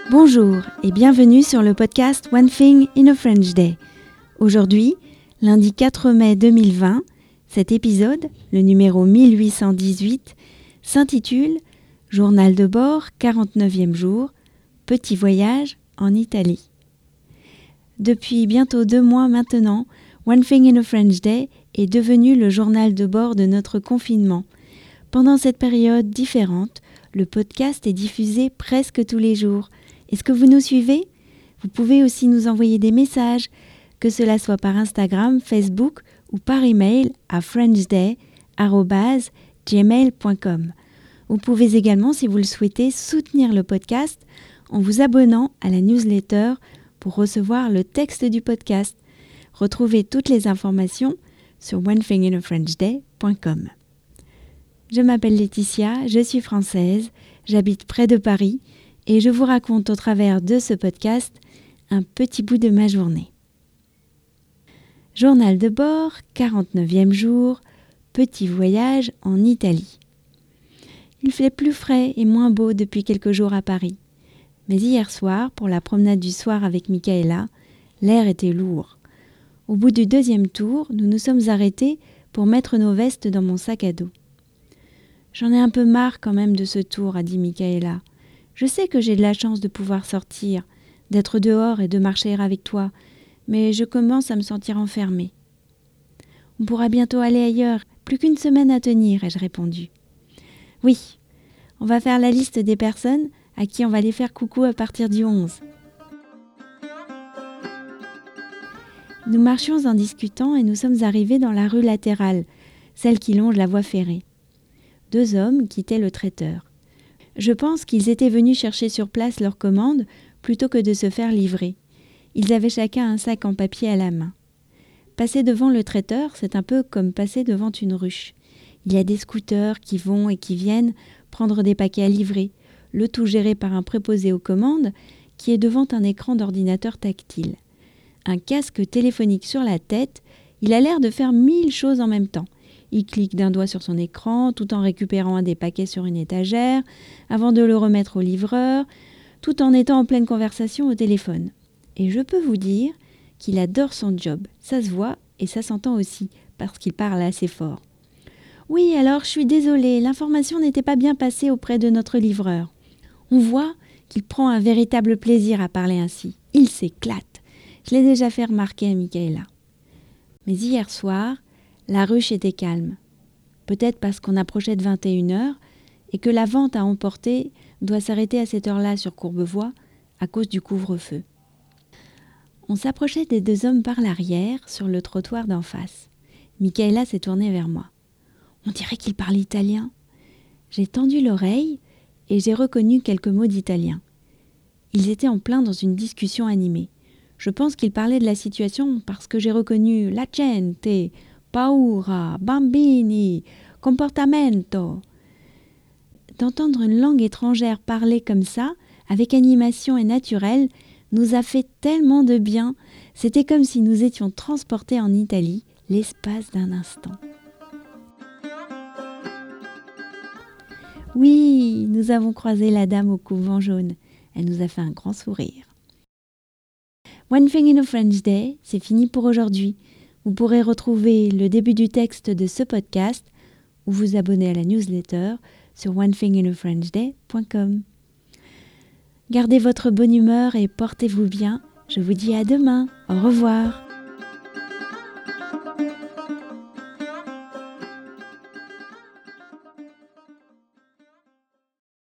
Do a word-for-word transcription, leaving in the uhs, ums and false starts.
Bonjour et bienvenue sur le podcast One Thing in a French Day. Aujourd'hui, lundi quatre mai deux mille vingt, cet épisode, le numéro mille huit cent dix-huit, s'intitule « Journal de bord, quarante-neuvième jour, petit voyage en Italie ». Depuis bientôt deux mois maintenant, One Thing in a French Day est devenu le journal de bord de notre confinement. Pendant cette période différente, le podcast est diffusé presque tous les jours. Est-ce que vous nous suivez ? Vous pouvez aussi nous envoyer des messages, que cela soit par Instagram, Facebook ou par email à frenchday arobase gmail point com. Vous pouvez également, si vous le souhaitez, soutenir le podcast en vous abonnant à la newsletter pour recevoir le texte du podcast. Retrouvez toutes les informations sur one thing in a french day point com. Je m'appelle Laetitia, je suis française, j'habite près de Paris et je vous raconte au travers de ce podcast un petit bout de ma journée. Journal de bord, quarante-neuvième jour, petit voyage en Italie. Il fait plus frais et moins beau depuis quelques jours à Paris. Mais hier soir, pour la promenade du soir avec Michaela, l'air était lourd. Au bout du deuxième tour, nous nous sommes arrêtés pour mettre nos vestes dans mon sac à dos. J'en ai un peu marre quand même de ce tour, a dit Michaela. Je sais que j'ai de la chance de pouvoir sortir, d'être dehors et de marcher avec toi, mais je commence à me sentir enfermée. On pourra bientôt aller ailleurs, plus qu'une semaine à tenir, ai-je répondu. Oui, on va faire la liste des personnes à qui on va aller faire coucou à partir du onze. Nous marchions en discutant et nous sommes arrivés dans la rue latérale, celle qui longe la voie ferrée. Deux hommes quittaient le traiteur. Je pense qu'ils étaient venus chercher sur place leur commande plutôt que de se faire livrer. Ils avaient chacun un sac en papier à la main. Passer devant le traiteur, c'est un peu comme passer devant une ruche. Il y a des scooters qui vont et qui viennent prendre des paquets à livrer, le tout géré par un préposé aux commandes qui est devant un écran d'ordinateur tactile. Un casque téléphonique sur la tête, il a l'air de faire mille choses en même temps. Il clique d'un doigt sur son écran tout en récupérant un des paquets sur une étagère avant de le remettre au livreur, tout en étant en pleine conversation au téléphone. Et je peux vous dire qu'il adore son job. Ça se voit et ça s'entend aussi parce qu'il parle assez fort. Oui, alors je suis désolée, l'information n'était pas bien passée auprès de notre livreur. On voit qu'il prend un véritable plaisir à parler ainsi. Il s'éclate. Je l'ai déjà fait remarquer à Michaela. Mais hier soir, la ruche était calme. Peut-être parce qu'on approchait de vingt et une heures et que la vente à emporter doit s'arrêter à cette heure-là sur Courbevoie à cause du couvre-feu. On s'approchait des deux hommes par l'arrière sur le trottoir d'en face. Michaela s'est tournée vers moi. On dirait qu'ils parlent italien. J'ai tendu l'oreille et j'ai reconnu quelques mots d'italien. Ils étaient en plein dans une discussion animée. Je pense qu'ils parlaient de la situation parce que j'ai reconnu la gente, paura, bambini, comportamento. D'entendre une langue étrangère parler comme ça, avec animation et naturel, nous a fait tellement de bien. C'était comme si nous étions transportés en Italie l'espace d'un instant. Oui, nous avons croisé la dame au couvent jaune. Elle nous a fait un grand sourire. One Thing in a French Day, c'est fini pour aujourd'hui. Vous pourrez retrouver le début du texte de ce podcast ou vous abonner à la newsletter sur one thing in a french day point com. Gardez votre bonne humeur et portez-vous bien. Je vous dis à demain. Au revoir.